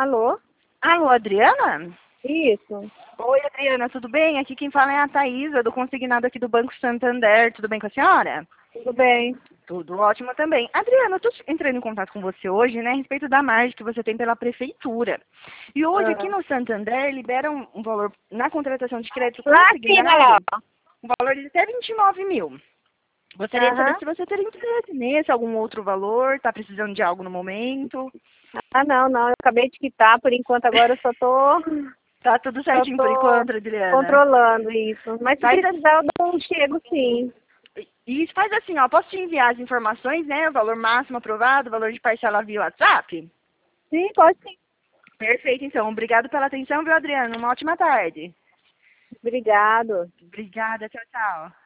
Alô? Alô, Adriana? Isso. Oi, Adriana, tudo bem? Aqui quem fala é a Thaisa, do consignado aqui do Banco Santander. Tudo bem com a senhora? Tudo bem? Tudo ótimo também. Adriana, eu estou entrando em contato com você hoje, né, a respeito da margem que você tem pela prefeitura. E hoje aqui Ah. no Santander liberam um valor na contratação de crédito Lá acima, lá. consignado, um valor de até 29 mil. Gostaria de saber Aham. se você teria interesse nesse, algum outro valor, está precisando de algo no momento. Ah, não. Eu acabei de quitar, por enquanto agora eu só tô, Tá tudo só certinho por tô enquanto, Adriana. controlando isso. Mas se Faz precisar eu dou um chego, sim. E faz assim, ó, posso te enviar as informações, né? O valor máximo aprovado, o valor de parcela via WhatsApp? Sim, pode sim. Perfeito, então. Obrigado pela atenção, viu, Adriana? Uma ótima tarde. Obrigado. Obrigada, tchau, tchau.